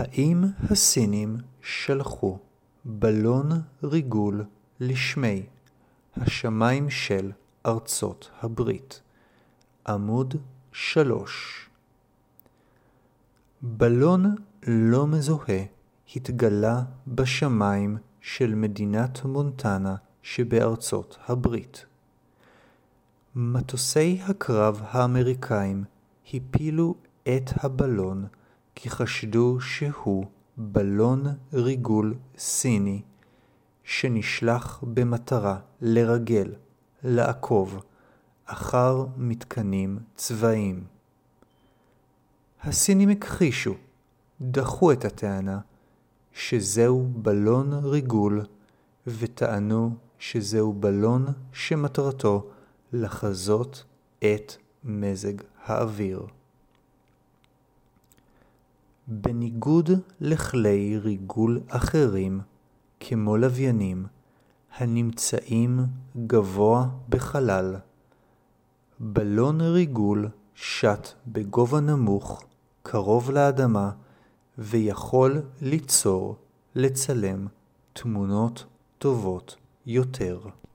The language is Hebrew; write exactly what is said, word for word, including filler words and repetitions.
האם הסינים שלחו בלון ריגול לשמי השמיים של ארצות הברית? עמוד שלוש. בלון לא מזוהה התגלה בשמיים של מדינת מונטנה שבארצות הברית. מטוסי הקרב האמריקאים הפילו את הבלון כי חשדו שהוא בלון ריגול סיני שנשלח במטרה לרגל, לעקוב אחר מתקנים צבאיים. הסינים הכחישו, דחו את הטענה שזהו בלון ריגול וטענו שזהו בלון שמטרתו לחזות את מזג האוויר. בניגוד לכלי ריגול אחרים, כמו לוויינים, הנמצאים גבוה בחלל, בלון ריגול שט בגובה נמוך, קרוב לאדמה, ויכול ליצור, לצלם, תמונות טובות יותר.